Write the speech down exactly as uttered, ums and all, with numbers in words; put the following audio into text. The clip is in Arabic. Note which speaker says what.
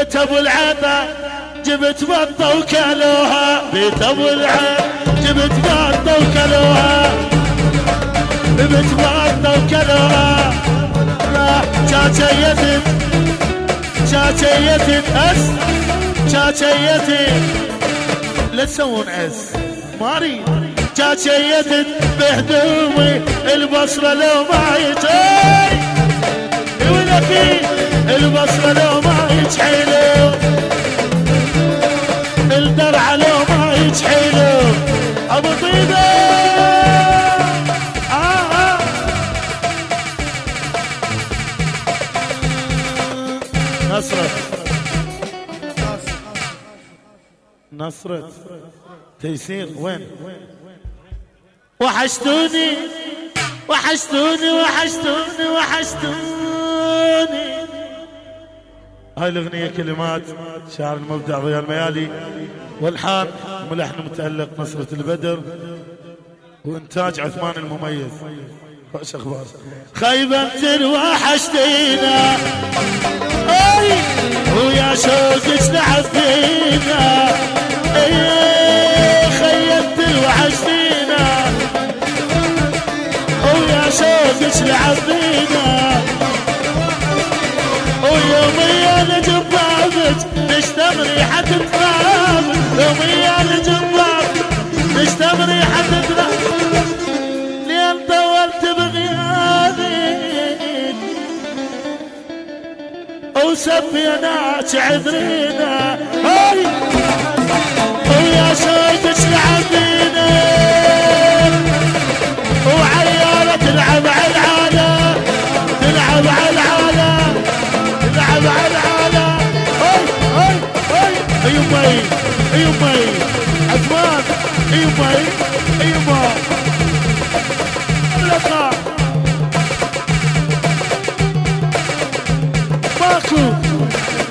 Speaker 1: بيت ابو العطا جبت بطه وكلوها، بيت ابو العطا جبت بطه وكلوها، جبت بطه وكلوها. لا شاشيتت شاشيتت اس شاشيتت لا تسوون اس ماري شاشيتت بهدومي البصره لو ما يجي ولكي البصره لو ما يجحيلو الدرع لو ما يجحيلو ابو طيبه آه آه. نصرت نصرت تيسير وين؟ وحشتوني وحشتوني وحشتوني وحشتوني. هاي الاغنيه كلمات شاعر المبدع ضياء الميالي، والحان ملحن متألق نصرة البدر، وانتاج عثمان المميز. وش اخبار؟ خيبة وحشتينا اي ويا شوقك لعب فينا، اي خيبت وحشتينا ويا شوقك لعب فينا، ويوميا نجيب بابك نشتم ريحة ترابك، يوميا نجيب بابك نشتم ريحة ترابك، لين طولت بغيابك وسبيناك عذرينا، هاي ويا شوقك لعب فينا وعيالة تلعب على العالم، تلعب على العالم، تلعب على العالم. هاي هاي هاي يمي يمي عثمان يمي يمي اللقاء ماكو